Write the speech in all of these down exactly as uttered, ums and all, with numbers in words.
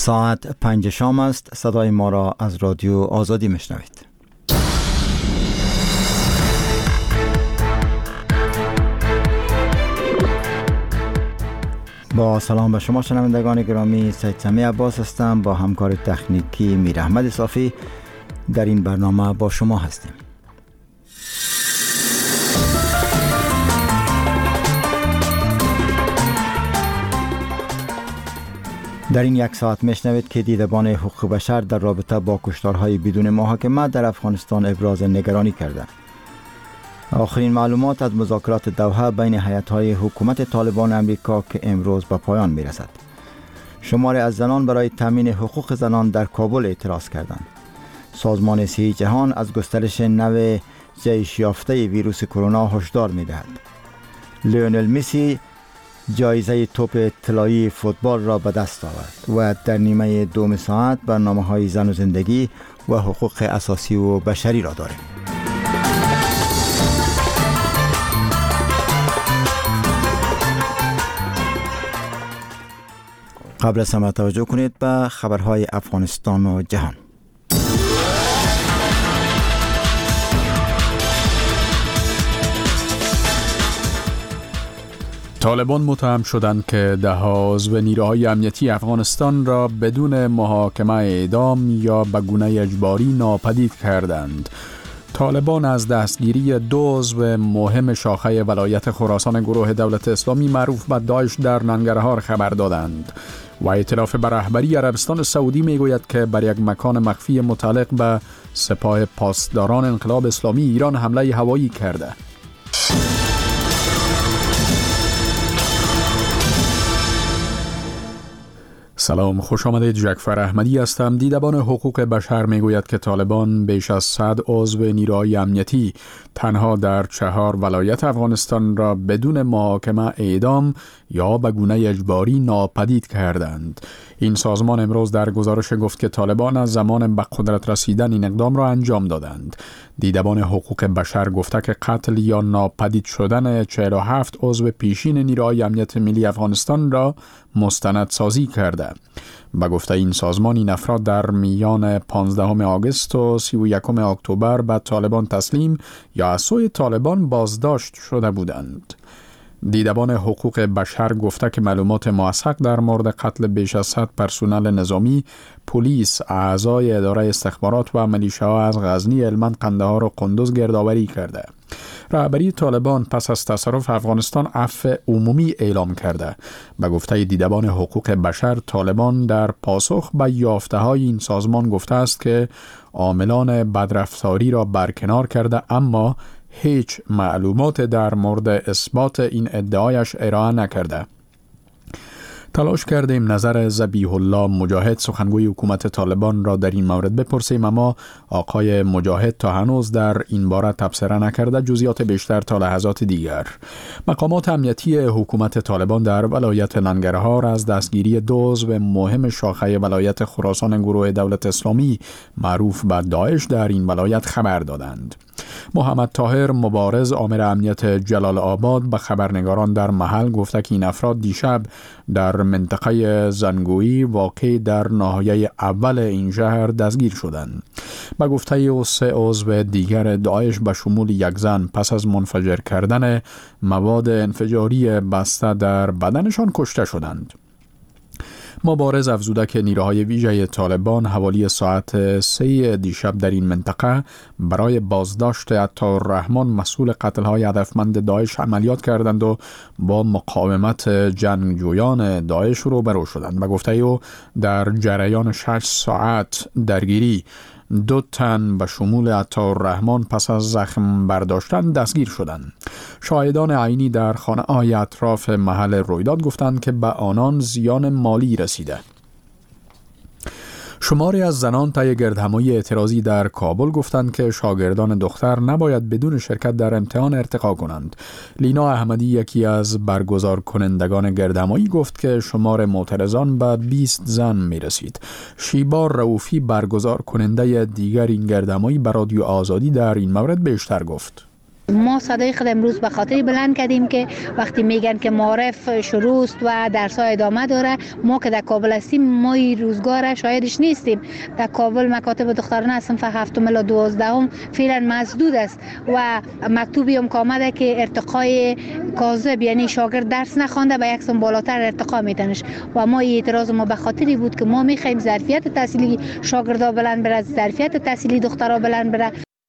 ساعت پنج شام است. صدای ما را از رادیو آزادی میشنوید. با سلام به شما شنوندگان گرامی، سید سمی عباس هستم. با همکار تکنیکی میر احمد صافی در این برنامه با شما هستیم. در این یک ساعت میشنوید که دیدبان حقوق بشر در رابطه با کشتارهای بدون محاکمه در افغانستان ابراز نگرانی کرده. آخرین معلومات از مذاکرات دوحه بین هیئت‌های حکومت طالبان امریکا که امروز به پایان میرسد. شماری از زنان برای تامین حقوق زنان در کابل اعتراض کردند. سازمان صحی جهان از گسترش نو جهش یافته ویروس کرونا هشدار می‌دهد. لیونل مسی جایزه توپ طلایی فوتبال را به دست آورد و در نیمه دوم ساعت برنامه‌های زن و زندگی و حقوق اساسی و بشری را داریم. قبل از همه توجه کنید به خبرهای افغانستان و جهان. طالبان متهم شدند که ده عضو نیروهای امنیتی افغانستان را بدون محاکمه اعدام یا به گونه اجباری ناپدید کردند. طالبان از دستگیری دو عضو مهم شاخه ولایت خراسان گروه دولت اسلامی معروف به داعش در ننگرهار خبر دادند و ائتلاف به رهبری عربستان سعودی میگوید که بر یک مکان مخفی متعلق به سپاه پاسداران انقلاب اسلامی ایران حمله هوایی کرده. سلام، خوش آمدید. جعفر احمدی هستم. دیدبان حقوق بشر میگوید که طالبان بیش از صد عضو نیروهای امنیتی تنها در چهار ولایت افغانستان را بدون محاکمه اعدام یا به گونه اجباری ناپدید کردند. این سازمان امروز در گزارش گفت که طالبان از زمان به قدرت رسیدن این اقدام را انجام دادند. دیدبان حقوق بشر گفته که قتل یا ناپدید شدن چهل و هفت عضو پیشین نیروهای امنیت ملی افغانستان را مستند سازی کرده. به گفته این سازمان این افراد در میان پانزدهم آگوست و سی و یکم اکتبر به طالبان تسلیم یا از سوی طالبان بازداشت شده بودند. دیدبان حقوق بشر گفته که معلومات موثق در مورد قتل بیش از صد پرسنل نظامی، پلیس، اعضای اداره استخبارات و ملیشه‌ها از غزنی، هلمند، قندهار و قندوز گردآوری کرده. رهبری طالبان پس از تصرف افغانستان عفو عمومی اعلام کرده. به گفته دیدبان حقوق بشر، طالبان در پاسخ به یافته‌های این سازمان گفته است که عاملان بدرفتاری را برکنار کرده، اما هیچ معلومات در مورد اثبات این ادعایش ارائه نکرده. تلاش کردیم نظر ذبیح الله مجاهد، سخنگوی حکومت طالبان، را در این مورد بپرسیم، اما آقای مجاهد تا هنوز در این باره تبصره نکرده. جزئیات بیشتر تا لحظات دیگر. مقامات امنیتی حکومت طالبان در ولایت ننگرهار از دستگیری دو عضو مهم شاخه ولایت خراسان گروه دولت اسلامی معروف به داعش در این ولایت خبر دادند. محمد طاهر مبارز، آمر امنیت جلال آباد، به خبرنگاران در محل گفته که این افراد دیشب در منطقه زنگویی واقع در ناحیه اول این شهر دستگیر شدند. به گفته او سه عضو دیگر داعش به شمول یک زن پس از منفجر کردن مواد انفجاری بسته در بدنشان کشته شدند. مبارز افزوده که نیروهای ویژه طالبان حوالی ساعت سه دیشب در این منطقه برای بازداشت عطاررحمان مسئول قتل‌های هدفمند داعش عملیات کردند و با مقاومت جنگجویان داعش روبرو شدند. به گفته او در جریان شش ساعت درگیری دو تن به شمول عطاررحمان پس از زخم برداشتن دستگیر شدند. شاهدان عینی در خانه‌های اطراف محل رویداد گفتند که به آنان زیان مالی رسیده. شماری از زنان طی گردهمایی اعتراضی در کابل گفتند که شاگردان دختر نباید بدون شرکت در امتحان ارتقا کنند. لینا احمدی، یکی از برگزار کنندگان گردهمایی، گفت که شمار معترضان به بیست زن می رسید. شیبا رؤوفی، برگزار کننده دیگر این گردهمایی، به رادیو آزادی در این مورد بیشتر گفت. ما صدای خود امروز به خاطر بلند کردیم که وقتی میگن که معارف شروع است و درس‌ها ادامه داره، ما که در کابل هستیم ما این روزگار شاهدش نیستیم. در کابل مکاتب دخترانه صنف هفتم الی دوازدهم فعلا مسدود است و مکتوبی هم آمده که ارتقای کاذب، یعنی شاگرد درس نخوانده به یک سن بالاتر ارتقا میتنش و ما این اعتراض ما به خاطری بود که ما میخوایم ظرفیت تحصیلی شاگردا بلند بره، ظرفیت تحصیلی دخترها بلند بره.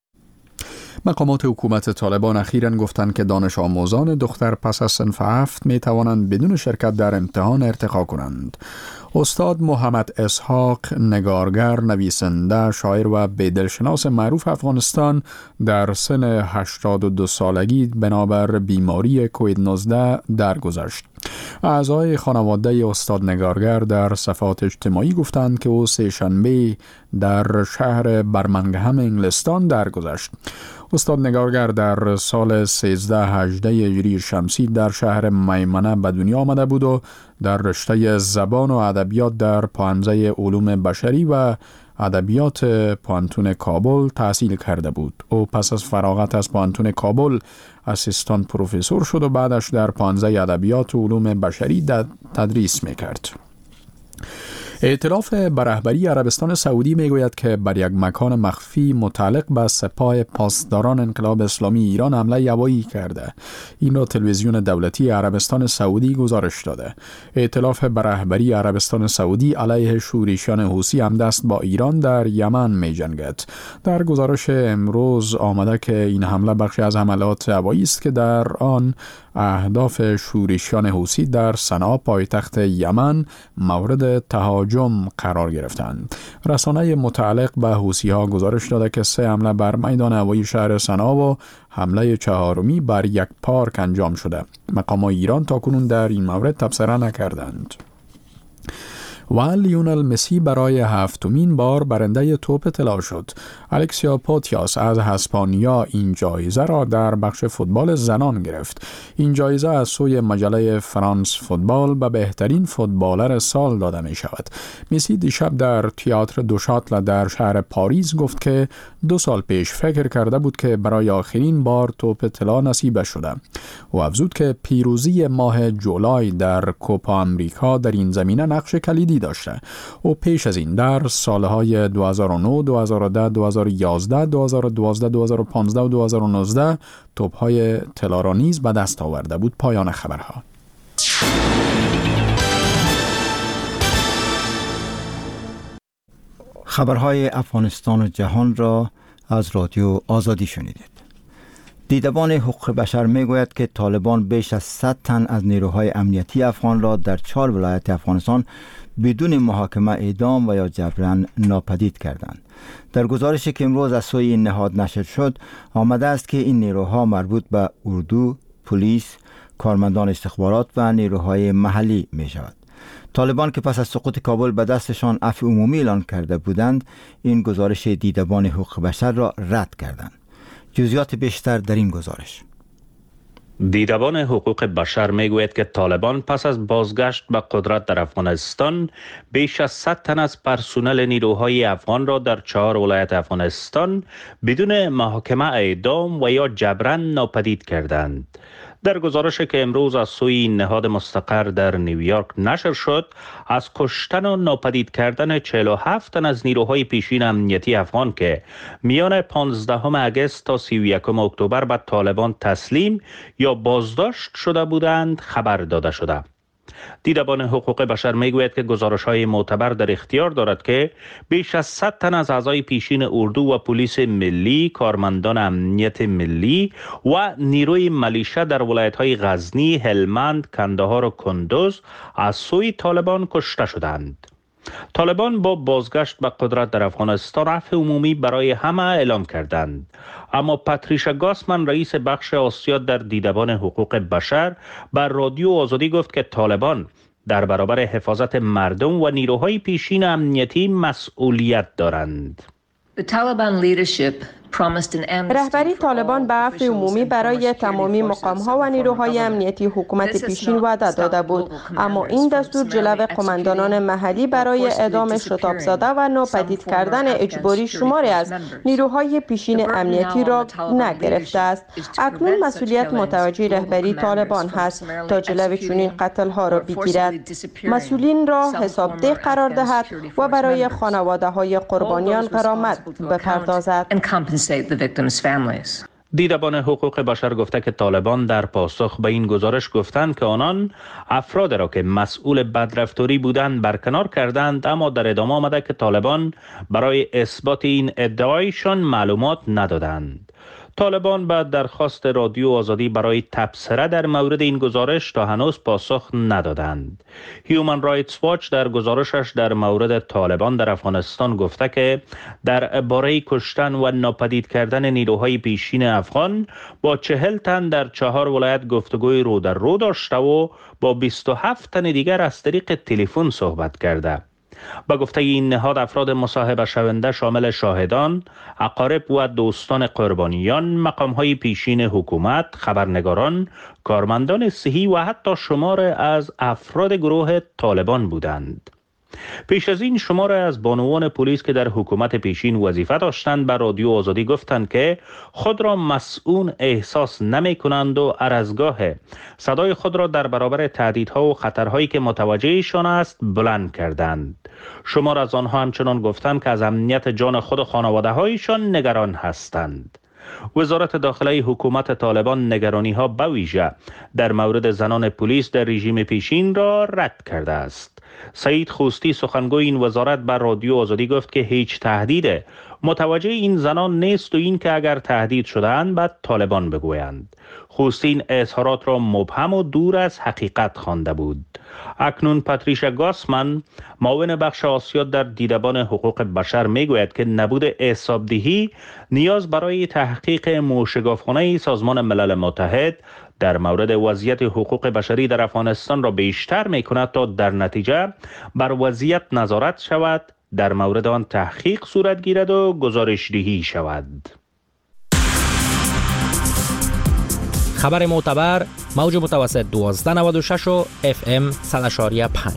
مقامات حکومت طالبان اخیراً گفتند که دانش آموزان دختر پس از صنف هفت می توانند بدون شرکت در امتحان ارتقا کنند. استاد محمد اسحاق، نگارگر، نویسنده، شاعر و بدلشناس معروف افغانستان، در سن هشتاد و دو سالگی بنابر بیماری کووید نوزده درگذشت. اعضای خانواده استاد نگارگر در صفحات اجتماعی گفتند که او سه شنبه در شهر برمنگهم انگلستان درگذشت. استاد نگارگر در سال سیزده هجده هجری شمسی در شهر میمنه به دنیا آمده بود و در رشته زبان و ادبیات در پانزه علوم بشری و ادبیات پانتون کابل تحصیل کرده بود. او پس از فراغت از پانتون کابل اسیستان پروفسور شد و بعدش در پانزه ادبیات و علوم بشری تدریس میکرد. ائتلاف به رهبری عربستان سعودی میگوید که بر یک مکان مخفی متعلق به سپاه پاسداران انقلاب اسلامی ایران حمله هوایی کرده. این را تلویزیون دولتی عربستان سعودی گزارش داده. ائتلاف به رهبری عربستان سعودی علیه شورشیان حوثی همدست با ایران در یمن می‌جنگد. در گزارش امروز آمده که این حمله بخشی از حملات هوایی است که در آن اهداف شورشیان حوثی در صنعا پایتخت یمن مورد تهاجم قرار گرفتند. رسانه متعلق به حوثی‌ها گزارش داده که سه حمله بر میدان هوایی شهر صنعا و حمله چهارمی بر یک پارک انجام شده. مقامات ایران تاکنون در این مورد تبصره نکردند. و لیونل مسی برای هفتمین بار برنده توپ طلا شد. الکسیا پوتیاس از اسپانیا این جایزه را در بخش فوتبال زنان گرفت. این جایزه از سوی مجله فرانس فوتبال به بهترین فوتبالر سال داده می شود. مسی دیشب در تئاتر دو شاتل در شهر پاریس گفت که دو سال پیش فکر کرده بود که برای آخرین بار توپ طلا نصیبش شده. او افزود که پیروزی ماه جولای در کوپا امریکا در این زمینه نقش کلیدی داشته. او پیش از این در سالهای دو هزار و نه، دو هزار و ده، دو هزار و یازده، دو هزار و دوازده، دو هزار و پانزده و دو هزار و نوزده توپ‌های طلا را نیز به دست آورده بود. پایان خبرها. خبرهای افغانستان و جهان را از رادیو آزادی شنیدید. دیدبان حقوق بشر میگوید که طالبان بیش از صد تن از نیروهای امنیتی افغان را در چهار ولایت افغانستان بدون محاکمه اعدام و یا جبران ناپدید کردند. در گزارشی که امروز از سوی این نهاد نشر شد آمده است که این نیروها مربوط به اردو، پلیس، کارمندان استخبارات و نیروهای محلی می شود. طالبان که پس از سقوط کابل به دستشان عفو عمومی اعلان کرده بودند، این گزارش دیدبان حقوق بشر را رد کردند. جزئیات بیشتر در این گزارش. دیدبان حقوق بشر میگوید که طالبان پس از بازگشت به قدرت در افغانستان بیش از صد تن از پرسنل نیروهای افغان را در چهار ولایت افغانستان بدون محاکمه اعدام و یا جبران ناپدید کردند. در گزارشی که امروز از سوی نهاد مستقر در نیویورک نشر شد، از کشتن و ناپدید کردن چهل و هفت تن از نیروهای پیشین امنیتی افغان که میان پانزدهم اگست تا سی و یکم اکتبر به طالبان تسلیم یا بازداشت شده بودند خبر داده شده. دیدبان حقوق بشر میگوید که گزارش‌های معتبر در اختیار دارد که بیش از صد تن از اعضای پیشین اردو و پلیس ملی، کارمندان امنیت ملی و نیروی ملیشه در ولایت‌های غزنی، هلمند، کندهار و کندوز از سوی طالبان کشته شدند. طالبان با بازگشت به قدرت در افغانستان عفو عمومی برای همه اعلام کردند، اما پاتریشا گاسمن رئیس بخش آسیا در دیدبان حقوق بشر بر رادیو آزادی گفت که طالبان در برابر حفاظت مردم و نیروهای پیشین امنیتی مسئولیت دارند. The Taliban leadership رهبری طالبان به عفو عمومی برای تمامی مقام‌ها و نیروهای امنیتی حکومت پیشین وعده داده بود، اما این دستور جلو قماندانان محلی برای اعدام شتاب زده و ناپدید کردن اجباری شماری از نیروهای پیشین امنیتی را نگرفته است. اکنون مسئولیت متوجه رهبری طالبان هست تا جلو چنین قتل‌ها را بگیرد، مسئولین را حسابده قرار دهد و برای خانواده‌های قربانیان غرامت بپردازد. دیدبان حقوق بشر گفته که طالبان در پاسخ به این گزارش گفتند که آنان افراد را که مسئول بدرفتاری بودند برکنار کردند، اما در ادامه آمده که طالبان برای اثبات این ادعایشان معلومات ندادند. طالبان به درخواست رادیو آزادی برای تبصره در مورد این گزارش تا هنوز پاسخ ندادند. هیومن رایتس واچ در گزارشش در مورد طالبان در افغانستان گفته که در باره کشتن و ناپدید کردن نیروهای پیشین افغان با چهل تن در چهار ولایت گفتگوی رو در رو داشته و با بیست و هفت تن دیگر از طریق تلفن صحبت کرده. با گفته این نهاد افراد مصاحبه شونده شامل شاهدان، اقارب و دوستان قربانیان، مقام‌های پیشین حکومت، خبرنگاران، کارمندان صحی و حتی شمار از افراد گروه طالبان بودند. پیش از این شمار از بانوان پلیس که در حکومت پیشین وظیفه داشتند به رادیو آزادی گفتند که خود را مسئول احساس نمی کنند و هر از گاه صدای خود را در برابر تهدیدها و خطرهایی که متوجهشان است بلند کردند. شمار از آنها همچنان گفتند که از امنیت جان خود و خانواده‌هایشان نگران هستند. وزارت داخلی حکومت طالبان نگرانی ها به ویژه در مورد زنان پلیس در رژیم پیشین را رد کرده است. سعید خوستی سخنگوی این وزارت بر رادیو آزادی گفت که هیچ تهدید متوجه این زنان نیست و این که اگر تهدید شده‌اند بعد طالبان بگویند. خوستی این اظهارات را مبهم و دور از حقیقت خوانده بود. اکنون پاتریشا گاسمن معاون بخش آسیا در دیدبان حقوق بشر میگوید که نبود حسابدهی نیاز برای تحقیق موشگافخانه سازمان ملل متحد در مورد وضعیت حقوق بشری در افغانستان را بیشتر می کند تا در نتیجه بر وضعیت نظارت شود، در مورد آن تحقیق صورت گیرد و گزارشدهی شود. خبر معتبر موج متوسط دوازده نود و شش و اف ام صد و پنج.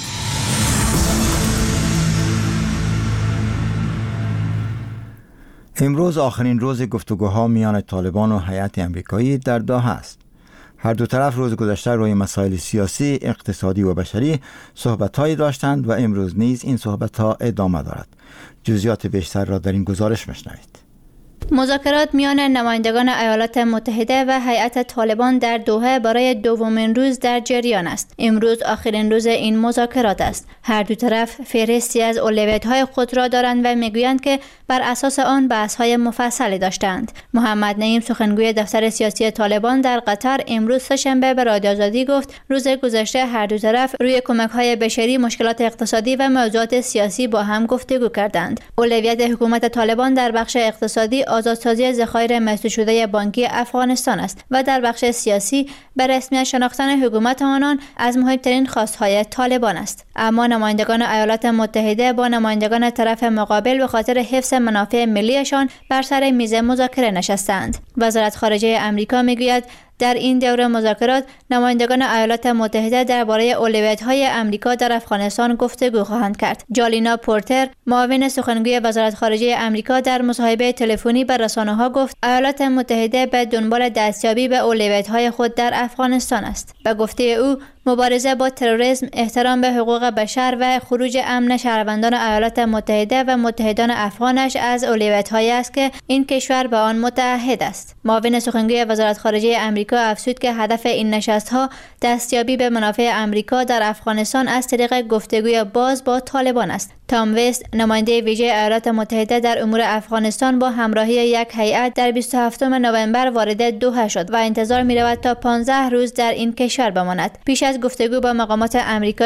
امروز آخرین روز گفتگوها میان طالبان و هیئت امریکایی در دوحه است. هر دو طرف روز گذشته روی مسائل سیاسی، اقتصادی و بشری صحبت‌هایی داشتند و امروز نیز این صحبت‌ها ادامه دارد. جزئیات بیشتر را در این گزارش بشنوید. مذاکرات میان نمایندگان ایالات متحده و هیئت طالبان در دوحه برای دومین روز در جریان است. امروز آخرین روز این مذاکرات است. هر دو طرف فهرستی از اولویت‌های خود را دارند و میگویند که بر اساس آن بحث‌های مفصلی داشتند. محمد نعیم سخنگوی دفتر سیاسی طالبان در قطر امروز سه‌شنبه به رادیو آزادی گفت روز گذشته هر دو طرف روی کمک‌های بشری، مشکلات اقتصادی و موضوعات سیاسی با هم گفتگو کردند. اولویت حکومت طالبان در بخش اقتصادی آزادسازی ذخایر مسدود شده بانکی افغانستان است و در بخش سیاسی به رسمیت شناختن حکومت آنان از مهمترین خواستهای طالبان است. اما نمایندگان ایالات متحده با نمایندگان طرف مقابل به خاطر حفظ منافع ملیشان بر سر میز مذاکره نشستند. وزارت خارجه آمریکا میگوید در این دوره مذاکرات نمایندگان ایالات متحده درباره اولویت‌های آمریکا در افغانستان گفتگو خواهند کرد. جالینا پورتر معاون سخنگوی وزارت خارجه آمریکا در مصاحبه تلفنی به رسانه‌ها گفت ایالات متحده به دنبال دستیابی به اولویت‌های خود در افغانستان است. به گفته او مبارزه با تروریسم، احترام به حقوق بشر و خروج امن شهروندان ایالات متحده و متحدان افغانش از اولویت‌هایی است که این کشور به آن متعهد است. معاون سخنگوی وزارت خارجه آمریکا افزود که هدف این نشست‌ها دستیابی به منافع آمریکا در افغانستان از طریق گفتگوی باز با طالبان است. تام وست نماینده ویژه ایالات متحده در امور افغانستان با همراهی یک هیئت در بیست و هفتم نوامبر وارد دوحه شد و انتظار می‌رود تا پانزده روز در این کشور بماند. پیش از گفتگو با مقامات آمریکایی،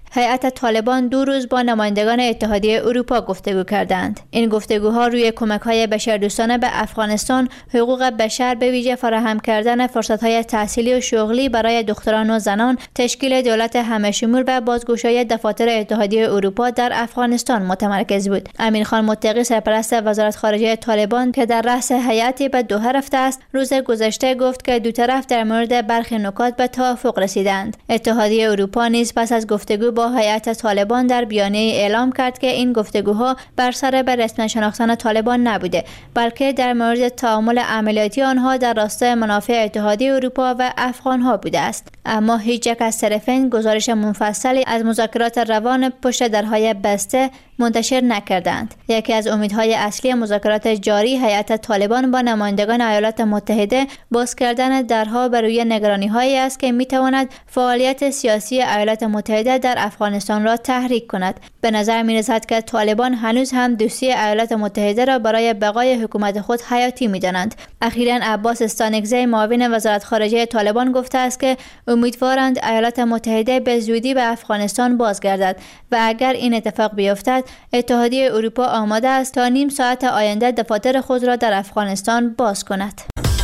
هیئت طالبان دو روز با نمایندگان اتحادیه اروپا گفتگو کردند. این گفتگوها روی کمک‌های بشردوستانه به افغانستان، حقوق بشر به ویژه فراهم کردن فرصت‌های تحصیلی و شغلی برای دختران و زنان، تشکیل دولت همه‌شمول و بازگشایی دفاتر اتحادیه اروپا در افغانستان متمرکز بود. امین خان متقی سرپرست وزارت خارجه طالبان که در رأس هیئتی به دوحه رفته است، روز گذشته گفت که دو طرف در مورد برخی نکات به توافق رسیدند. اتحادیه اروپا نیز پس از گفتگو با هیئت طالبان در بیانیه اعلام کرد که این گفتگوها بر سر به رسمی شناختن طالبان نبوده، بلکه در مورد تعامل عملیاتی آنها در راستای منافع اتحادیه اروپا و افغانها بوده است. اما هیچ یک از طرفین گزارش منفصلی از مذاکرات روان پشت درهای بسته منتشر نکردند. یکی از امیدهای اصلی مذاکرات جاری هیئت طالبان با نمایندگان ایالات متحده باز کردن درها بر روی نگرانی‌هایی است که می‌تواند فعالیت سیاسی ایالات متحده در افغانستان را تحریک کند. به نظر می‌رسد که طالبان هنوز هم دوستی ایالات متحده را برای بقای حکومت خود حیاتی می‌دانند. اخیراً عباس استانکزی معاون وزارت خارجه طالبان گفته است که امیدوارند ایالات متحده به زودی به افغانستان بازگردد و اگر این اتفاق بیفتد اتحادیه اروپا آماده است تا نیم ساعت آینده دفاتر خود را در افغانستان باز کند.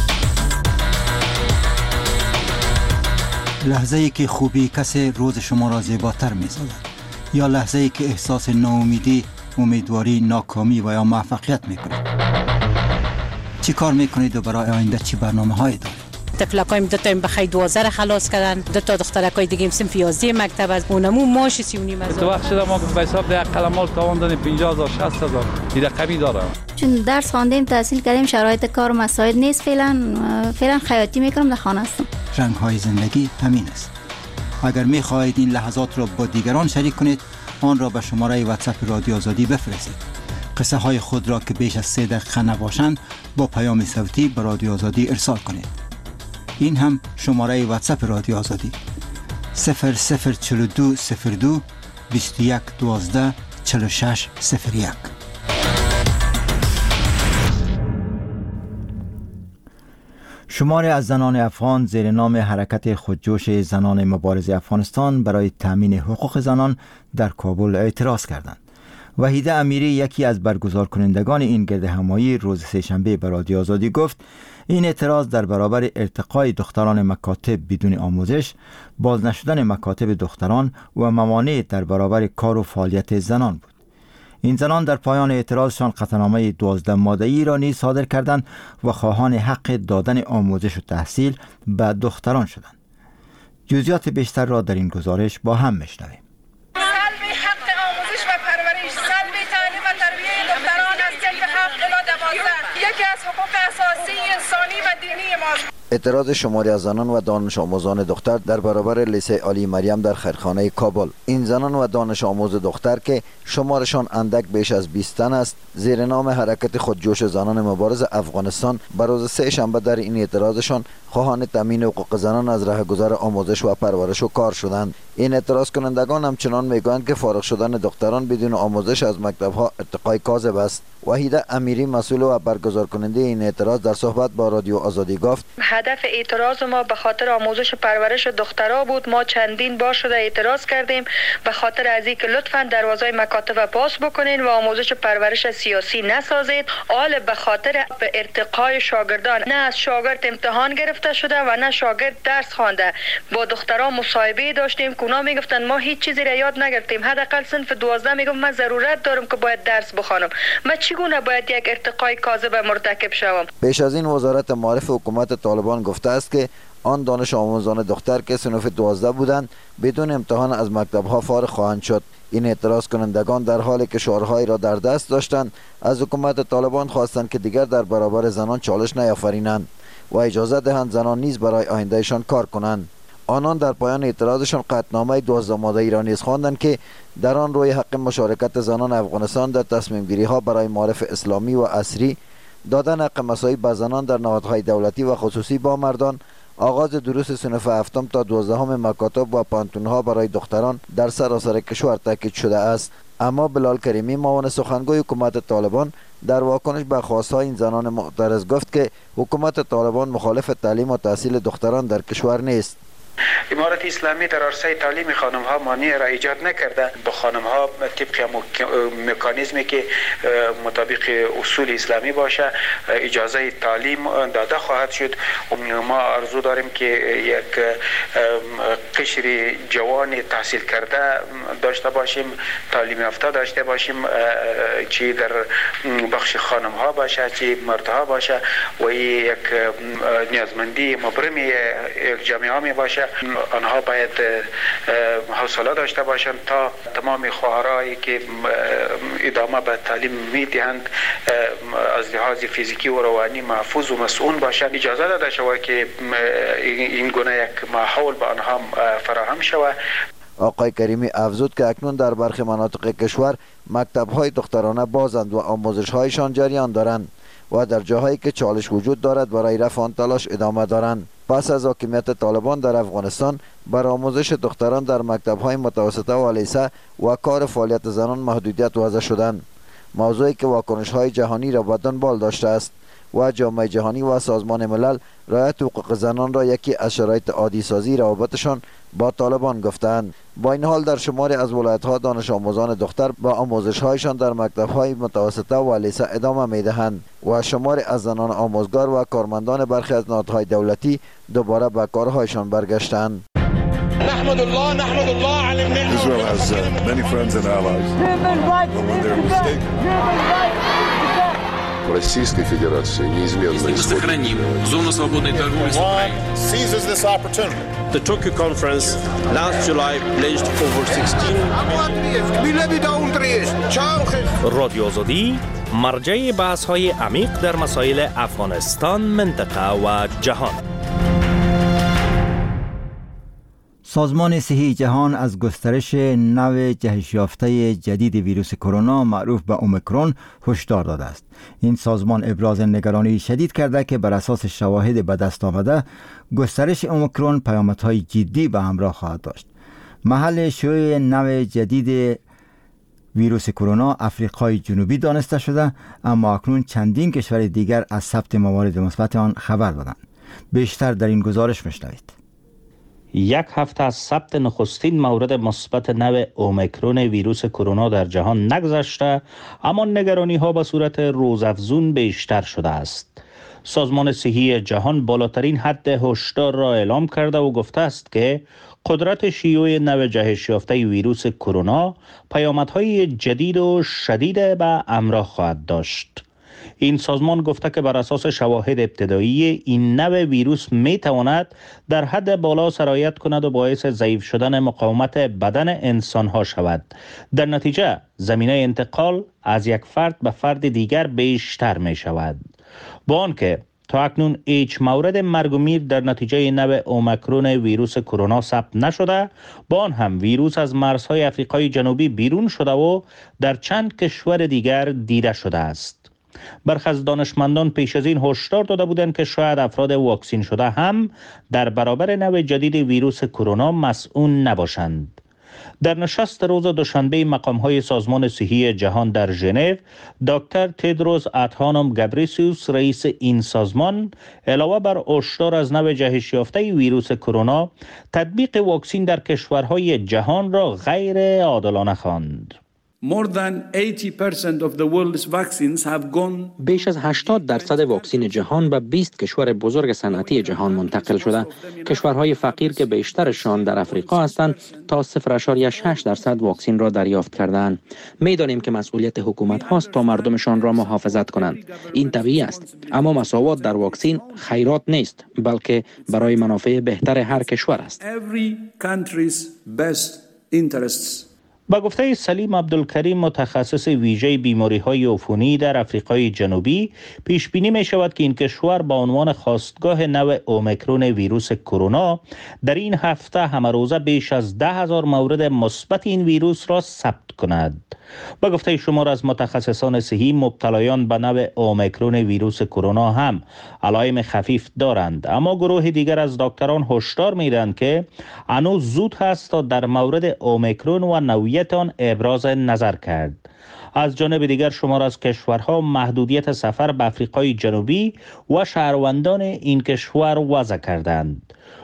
لحظه ای که خوبی کسی روز شما را زیباتر می سازد، یا لحظه ای که احساس ناامیدی، امیدواری، ناکامی و یا موفقیت می کنید. چی کار می کنید و برای آینده چی برنامه هایی دارید؟ تفلکایم دو تا بخیر دوازده خلاص کردن، دو تا دخترکای دیگه صنف یازده مکتب از اونمو ماش سی و نیم هزار. تو وقت شده ما به حساب ده قلمال تاوان دادیم پنجاه هزار شصت هزار این رقمی داره. چون درس خواندیم تحصیل کردیم شرایط کار و مساعد نیست، فعلا فعلا خیاطی میکنم در خانه هستم. رنگ های زندگی همین است. اگر می خواهید این لحظات را با دیگران شریک کنید، آن را به شماره واتساپ رادیو آزادی بفرستید. قصه های خود را که بیش از سه دقیقه نباشند با پیام صوتی به رادیو آزادی ارسال کنید. این هم شماره واتساپ رادیو آزادی صفر صفر چهل و دو صفر دو بیست و یک دوازده چهل و شش صفر یک. شماری از زنان افغان زیر نام حرکت خودجوش زنان مبارز افغانستان برای تامین حقوق زنان در کابل اعتراض کردند. وحیده امیری یکی از برگزار کنندگان این گرد همایی روز سه‌شنبه به رادیو آزادی گفت این اعتراض در برابر ارتقای دختران مکاتب بدون آموزش، باز نشدن مکاتب دختران و موانع در برابر کار و فعالیت زنان بود. این زنان در پایان اعتراضشان قطعنامه دوازده ماده‌ای را نیز صادر کردند و خواهان حق دادن آموزش و تحصیل به دختران شدند. جزئیات بیشتر را در این گزارش با هم میشنویم. اعتراض شماری از زنان و دانش آموزان دختر در برابر لیسه عالی مریم در خیرخانه کابل. این زنان و دانش آموز دختر که شمارشان اندک بیش از بیست تن است، زیر نام حرکت خودجوش زنان مبارز افغانستان بر روز سه شنبه در این اعتراضشان خواهان تامین حقوق زنان از راهگذر آموزش و پرورش و کار شدند. این اعتراض کنندگان همچنان میگویند که فارغ شدن دختران بدون آموزش از مکتب‌ها ارتقای کاذب است. وحیده امیری مسئول و برگزار کننده این اعتراض در صحبت با رادیو آزادی گفت هدف اعتراض ما به خاطر آموزش و پرورش دخترها بود. ما چندین بار شده اعتراض کردیم به خاطر از اینکه لطفاً دروازه مکاتب باز بکنین و آموزش و پرورش سیاسی نسازید. آل به خاطر به ارتقای شاگردان، نه از شاگرد امتحان گرفته شده و نه شاگرد درس خوانده. با دخترها مصاحبه داشتیم که اونا میگفتن ما هیچ چیزی را یاد نگرفتیم، حداقل صنف دوازده میگم من ضرورت دارم که باید درس بخوانم، من چگونه باید یک ارتقای کاذب مرتکب شوم؟ پیش از این وزارت معارف حکومت طالبان گفته است که آن دانش آموزان دختر که صنف دوازده بودند بدون امتحان از مکتب‌ها فارغ خواهند شد. این اعتراض کنندگان در حالی که شعارهایی را در دست داشتند از حکومت طالبان خواستند که دیگر در برابر زنان چالش نیافرینند و اجازه دهند زنان نیز برای آیندهشان کار کنند. آنان در پایان اعتراضشان قطعنامه دوازده ماده‌ای را نیز خواندند که در آن روی حق مشارکت زنان افغانستان در تصمیم گیری ها برای معارف اسلامی و عصری، دادن حق مساوی به زنان در نهادهای دولتی و خصوصی با مردان، آغاز دروس صنف هفتم تا دوازدهم مکاتب و پانتونها برای دختران در سراسر کشور تاکید شده است. اما بلال کریمی معاون سخنگوی حکومت طالبان در واکنش به خواستهای این زنان معترض گفت که حکومت طالبان مخالف تعلیم و تحصیل دختران در کشور نیست. امارت اسلامی در عرصه تعلیم خانم ها مانع را ایجاد نکرده. با خانم ها طبق مکانیزمی که مطابق اصول اسلامی باشه اجازه تعلیم داده خواهد شد. ما آرزو داریم که یک قشر جوان تحصیل کرده داشته باشیم، تعلیم یافته داشته باشیم، چی در بخش خانم ها باشه چی مردها باشه و یک نیازمندی مبرم یک جامعه می باشه. آنها باید حوصله داشته باشند تا تمام خواهرایی که ادامه به تعلیم میدهند از لحاظ فیزیکی و روانی محفوظ و مسئول باشند. اجازه داده شود که این گونه یک ماحول به آنها فراهم شود. آقای کریمی افزود که اکنون در برخی مناطق کشور مکتب‌های دخترانه بازند و آموزش‌هایشان جریان دارند و در جاهایی که چالش وجود دارد برای رفع آن تلاش ادامه دارند. پس از حاکمیت طالبان در افغانستان بر آموزش دختران در مکتب‌های متوسطه و لیسه و کار فعالیت زنان محدودیت وضع شدند، موضوعی که واکنش‌های جهانی را به دنبال داشته است و جامعه جهانی و سازمان ملل رعایت حقوق زنان را یکی از شرایط عادی سازی روابطشان با طالبان گفتند. با این حال در شماری از ولایت‌ها دانش آموزان دختر با آموزش‌هایشان در مکتب‌های متوسطه و لیسه ادامه می‌دهند و شماری از زنان آموزگار و کارمندان برخی از نهادهای دولتی دوباره به کارهایشان برگشتند. نحمد الله نحمد الله على النعمة. Israel has uh, many friends and allies. But when they're mistaken. В Российской Федерации неизменно сохраним зону свободной торговли с Украиной. Seizes this opportunity. The Tokyo conference last July pledged over sixteen. رادیو آزادی مرجع بحث‌های عمیق در مسائل افغانستان، منطقه و جهان. سازمان صحی جهان از گسترش نوع جهش یافته جدید ویروس کرونا معروف به اومیکرون هشدار داده است. این سازمان ابراز نگرانی شدید کرده که بر اساس شواهد به دست آمده گسترش اومیکرون پیامدهای جدی به همراه خواهد داشت. محل شیوع نوع جدید ویروس کرونا آفریقای جنوبی دانسته شده، اما اکنون چندین کشور دیگر از ثبت موارد مثبت آن خبر دادند. بیشتر در این گزارش میشنوید. یک هفته از ثبت نخستین مورد مثبت نوع اومیکرون ویروس کرونا در جهان نگذشته، اما نگرانی ها به صورت روزافزون بیشتر شده است. سازمان صحی جهان بالاترین حد هشدار را اعلام کرده و گفته است که قدرت شیوع نوع جهش یافته ویروس کرونا پیامدهای جدید و شدید به همراه خواهد داشت. این سازمان گفته که بر اساس شواهد ابتدایی این نوع ویروس می تواند در حد بالا سرایت کند و باعث ضعیف شدن مقاومت بدن انسان ها شود. در نتیجه زمینه انتقال از یک فرد به فرد دیگر بیشتر می شود. با آنکه تا اکنون هیچ مورد مرگ و میر در نتیجه نوع اومیکرون ویروس کرونا ثبت نشده، با آن هم ویروس از مرزهای آفریقای جنوبی بیرون شده و در چند کشور دیگر دیده شده است. برخی از دانشمندان پیش از این هشدار داده بودند که شاید افراد واکسین شده هم در برابر نوع جدید ویروس کرونا مسئول نباشند. در نشست روز دوشنبه مقام‌های سازمان صحی جهان در ژنو، دکتر تدروس ادهانوم گبریسیوس رئیس این سازمان علاوه بر هشدار از نوع جهش یافته ویروس کرونا، تطبیق واکسین در کشورهای جهان را غیر عادلانه خواند. More than eighty percent of the world's vaccines have gone. بیش از هشتاد درصد واکسین جهان به بیست کشور بزرگ صنعتی جهان منتقل شده. کشورهای فقیر که بیشترشان در افریقا هستند تا صفر ممیز شش درصد واکسین را دریافت کردند. می‌دانیم که مسئولیت حکومت هاست تا مردمشان را محافظت کنند. این طبیعی است، اما مساوات در واکسین خیرات نیست، بلکه برای منافع بهتر هر کشور است. Every country's best interests. با گفته سلیم عبدالکریم متخصص ویژه بیماری‌های عفونی در آفریقای جنوبی، پیش بینی می شود که این کشور با عنوان خاستگاه نوع اومیکرون ویروس کرونا در این هفته همه روزه بیش از ده هزار مورد مثبت این ویروس را ثبت کند. با گفته شمار از متخصصان صحی، مبتلایان به نوع اومیکرون ویروس کرونا هم علائم خفیف دارند، اما گروه دیگر از دکتران هشدار می‌دهند که هنوز زود است تا در مورد اومیکرون و نوعیت آن ابراز نظر کرد. از جانب دیگر شمار از کشورها محدودیت سفر به آفریقای جنوبی و شهروندان این کشور وضع کردند.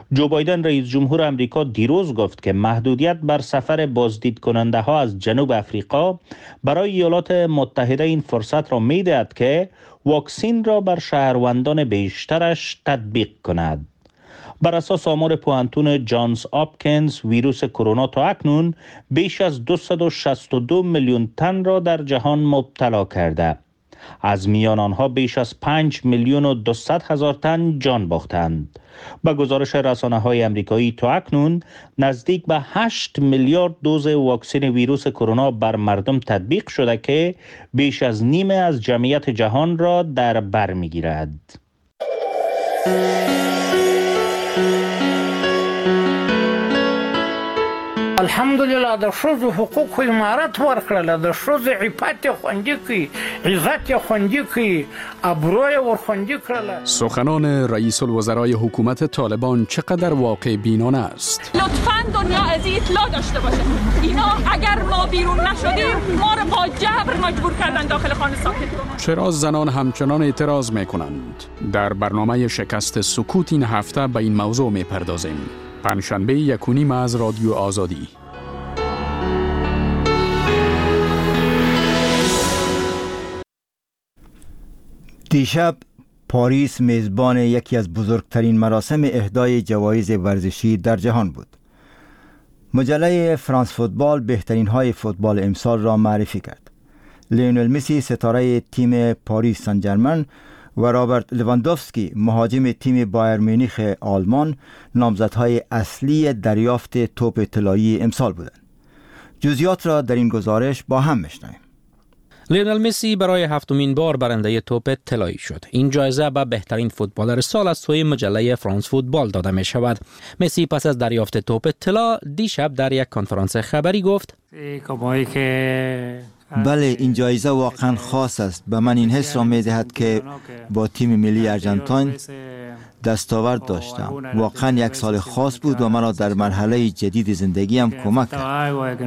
جو بایدن رئیس جمهور امریکا دیروز گفت که محدودیت بر سفر بازدید کننده ها از جنوب افریقا برای ایالات متحده این فرصت را می دهد که واکسین را بر شهروندان بیشترش تطبیق کند. بر اساس آمار پوهنتون جانز آپکینز، ویروس کرونا تا اکنون بیش از دویست و شصت و دو میلیون تن را در جهان مبتلا کرده. از میان آنها بیش از پنج میلیون و دویست هزار تن جان باختند. با گزارش رسانه‌های آمریکایی تا اکنون نزدیک به هشت میلیارد دوز واکسن ویروس کرونا بر مردم تطبیق شده که بیش از نیمه از جمعیت جهان را در بر می‌گیرد. الحمدلله د ښځو حقوق امارت ورکړله، د ښځو عفت خوندي کړي، عزت خوندي کړي، ابروی ورخوندي کړله. سخنان رئیس الوزرای حکومت طالبان چقدر واقع بینانه است؟ لطفاً دنیا از این اطلاع داشته باشه اینا اگر ما بیرون نشدیم ما رو با جبر مجبور کردن داخل خانه ساکت کنن. چرا زنان همچنان اعتراض میکنند؟ در برنامه شکست سکوت این هفته به این موضوع میپردازیم. پنجشنبه یک و نیم از رادیو آزادی. دیشب پاریس میزبان یکی از بزرگترین مراسم اهدای جوایز ورزشی در جهان بود. مجله فرانس فوتبال بهترین های فوتبال امسال را معرفی کرد. لیونل مسی ستاره تیم پاریس سن ژرمن و رابرت لواندوفسکی مهاجم تیم بایر مونیخ آلمان نامزدهای اصلی دریافت توپ طلایی امسال بودند. جزئیات را در این گزارش با هم میشنویم. لیونل مسی برای هفتمین بار برنده توپ طلایی شد. این جایزه به بهترین فوتبالر سال از سوی مجله فرانس فوتبال داده می شود. مسی پس از دریافت توپ طلا دیشب در یک کنفرانس خبری گفت: بله، این جایزه واقعا خاص است. به من این حس را می دهد که با تیم ملی ارژانتین دستاورد داشتم. واقعا یک سال خاص بود و مرا در مرحله جدید زندگیم کمک کرد.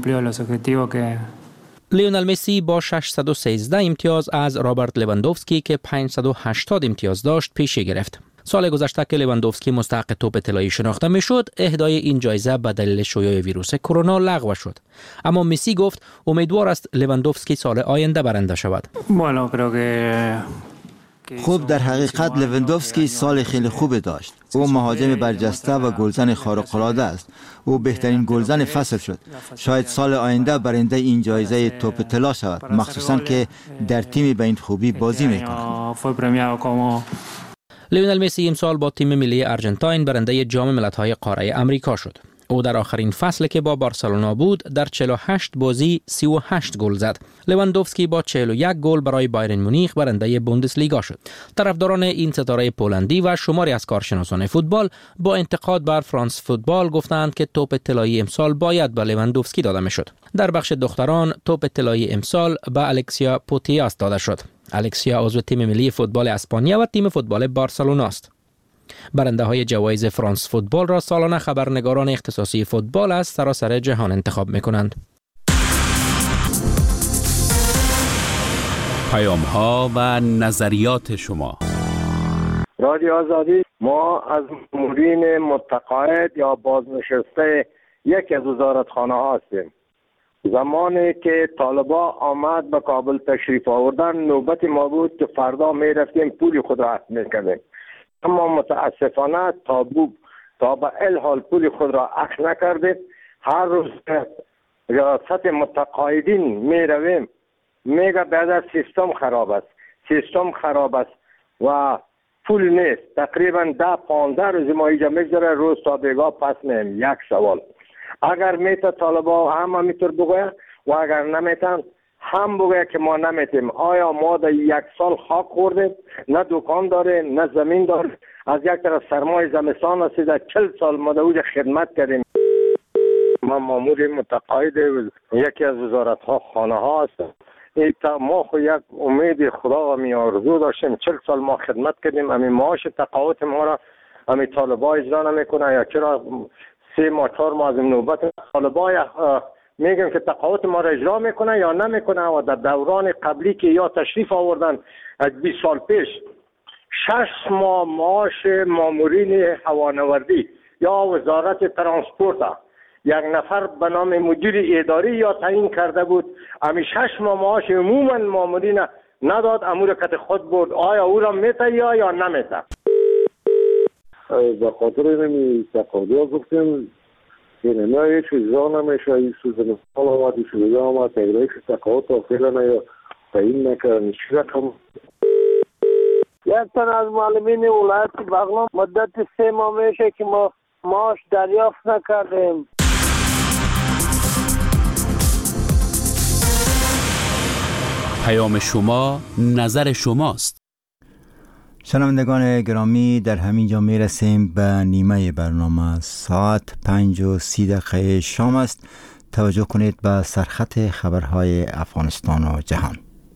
لیونل مسی با ششصد و سیزده امتیاز از رابرت لواندوفسکی که پانصد و هشتاد امتیاز داشت پیشی گرفت. سال گذشته که لواندوفسکی مستحق توپ طلایی شناخته میشد، اهدای این جایزه به دلیل شیوع ویروس کرونا لغو شد. اما مسی گفت امیدوار است لواندوفسکی سال آینده برنده شود. خب در حقیقت لواندوفسکی سال خیلی خوب داشت. او مهاجم برجسته و گلزن خارق‌العاده است. او بهترین گلزن فصل شد. شاید سال آینده برنده این جایزه توپ طلا شود، مخصوصا که در تیم به این خوبی بازی میکند. لیونل مسی امسال با تیم ملی ارژانتین برنده جام ملت‌های قاره امریکا شد. او در آخرین فصل که با بارسلونا بود در چهل و هشت بازی سی و هشت گل زد. لواندوفسکی با چهل و یک گل برای بایرن مونیخ برنده بوندسلیگا شد. طرفداران این ستاره پولندی و شماری از کارشناسان فوتبال با انتقاد بر فرانس فوتبال گفتند که توپ طلایی امسال باید به لواندوفسکی داده میشد. در بخش دختران توپ طلایی امسال به الکسیا پوتیاس داده شد. الکسیا عضو تیم ملی فوتبال اسپانیا و تیم فوتبال بارسلونا است. برنده های جوایز فرانس فوتبال را سالانه خبرنگاران اختصاصی فوتبال از سراسر جهان انتخاب می کنند. پیام ها و نظریات شما. رادیو آزادی، ما از مامورین متقاعد یا بازنشسته یکی از وزارتخانه ها هستیم. زمانی که طالبا آمد به کابل تشریف آوردن، نوبت ما بود که فردا می رفتیم پول خود را اخذ می کردیم. اما متاسفانه تا بو تا به الحال پول خود را اخذ نکردیم. هر روز ریاست متقاعدین می رویم، میگه بعد سیستم خراب است، سیستم خراب است و پول نیست. تقریبا ده پانزده روز ما اینجا میگذره، روز تا بیگاه پس میم. یک سوال، اگر میته طالبا هم میتر بگوید و اگر نمیتن هم بگوید که ما نمیتیم. آیا ما در یک سال خاک خوردیم؟ نه دکان داریم نه زمین داریم. از یک طرف سرمای زمستان هستی، در چل سال ما در اوج خدمت کردیم. ما مامور متقاعد یکی از وزارت ها خانه ها هستم. ما خو یک امید خدا و می آرزو داشتیم. چل سال ما خدمت کردیم. امی معاش تقاعد ما را امی طالبا اجرا نمیکنه، یا چرا سه ماه چهار ماه از نوبت طالبا میگم که تقاعد ما را اجرا میکنه یا نمیکنه. و در دوران قبلی که یا تشریف آوردن از بیست سال پیش شش ماه معاش مامورین هوانوردی یا وزارت ترانسپورت یک نفر به نام مدیر اداری یا تعیین کرده بود، امی شش ماه معاش عموما مامورین نداد، امور کت خود بود. آیا او را میته یا یا نمیته؟ به خاطر اینمی تقاضا گفتیم این نه هیچ اجرا نمیشه. این سوزن سال آمد، این شده آمد، تقریبش تقاضا تا فعلا یا تعیین نکردن. چی رقم؟ یک تن از معلمین ولایت بغلان مدت سه ماه میشه که ما معاش دریافت نکردیم. پیام شما نظر شماست. شنوندگان گرامی، در همین جا می رسیم به نیمه برنامه. ساعت پنج و سی دقیقه شام است. توجه کنید به سرخط خبرهای افغانستان و جهان.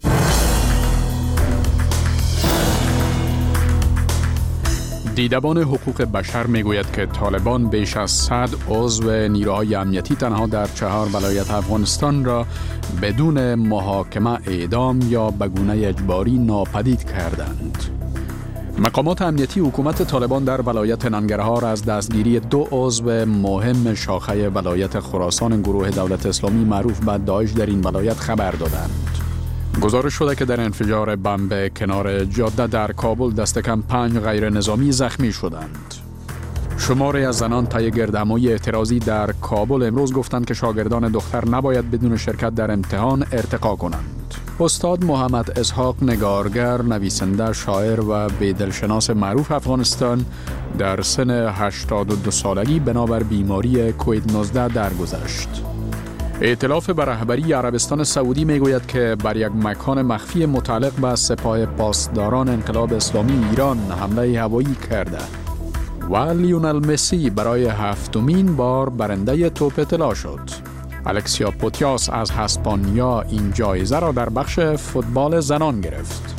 دیدبان حقوق بشر میگوید که طالبان بیش از صد عضو نیروهای امنیتی تنها در چهار ولایت افغانستان را بدون محاکمه اعدام یا به گونه اجباری ناپدید کردند. مقامات امنیتی حکومت طالبان در ولایت ننگرهار از دستگیری دو عضو مهم شاخه ولایت خراسان گروه دولت اسلامی معروف به داعش در این ولایت خبر دادند. گزارش شده که در انفجار بمب کنار جاده در کابل دست کم پنج غیر نظامی زخمی شدند. شماری از زنان طی گردهمایی اعتراضی در کابل امروز گفتند که شاگردان دختر نباید بدون شرکت در امتحان ارتقا کنند. استاد محمد اسحاق نگارگر، نویسنده، شاعر و بیدلشناس معروف افغانستان در سن هشتاد و دو سالگی بنابر بیماری کووید نوزده درگذشت. ائتلاف به رهبری عربستان سعودی میگوید که بر یک مکان مخفی متعلق به سپاه پاسداران انقلاب اسلامی ایران حمله هوایی کرده و لیونل مسی برای هفتمین بار برنده توپ طلا شد. الکسیا پوتیاس از هسپانیا این جایزه را در بخش فوتبال زنان گرفت.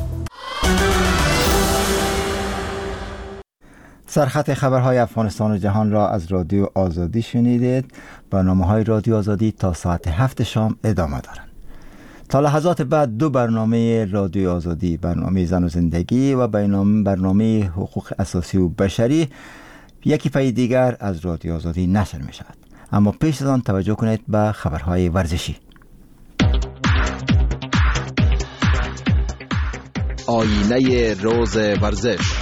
سرخط خبرهای افغانستان و جهان را از رادیو آزادی شنیدید. برنامه‌های رادیو آزادی تا ساعت هفت شام ادامه دارند. تا لحظات بعد دو برنامه رادیو آزادی، برنامه زن و زندگی و برنامه حقوق اساسی و بشری، یکی پای دیگر از رادیو آزادی نشر می شود. اما پیش از آن توجه کنید به خبرهای ورزشی. آینه روز ورزش.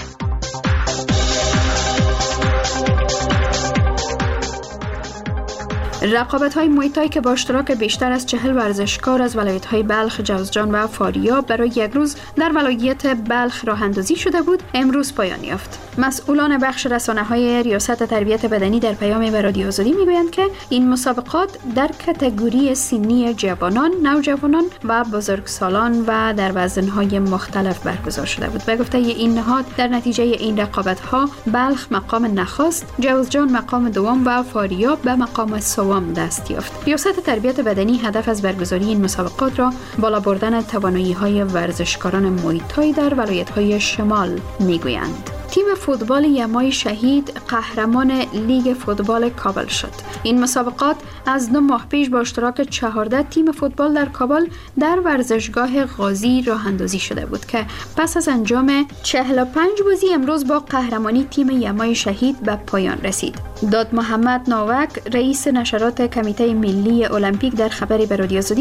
رقابت‌های موی تای که با اشتراک بیشتر از چهل ورزشکار از ولایت‌های بلخ، جوزجان و فاریاب برای یک روز در ولایت بلخ راه اندازی شده بود، امروز پایان یافت. مسئولان بخش رسانه‌های ریاست تربیت بدنی در پیام به رادیو آزادی می‌گویند که این مسابقات در کاتگوری سنی جوانان، نوجوانان و بزرگسالان و در وزن‌های مختلف برگزار شده بود. به گفته این نهاد، در نتیجه این رقابت‌ها بلخ مقام نخست، جوزجان مقام دوم و فاریاب به مقام سوم دست یافت. ریاست تربیت بدنی هدف از برگزاری این مسابقات را بالا بردن توانایی‌های ورزشکاران موی تای در ولایت‌های شمال می‌گویند. تیم فوتبال یمای شهید قهرمان لیگ فوتبال کابل شد. این مسابقات از دو ماه پیش با اشتراک چهارده تیم فوتبال در کابل در ورزشگاه غازی راه اندازی شده بود که پس از انجام چهل و پنج بازی امروز با قهرمانی تیم یمای شهید به پایان رسید. داد محمد ناوک، رئیس نشرات کمیته ملی المپیک، در خبری به رادیو آزادی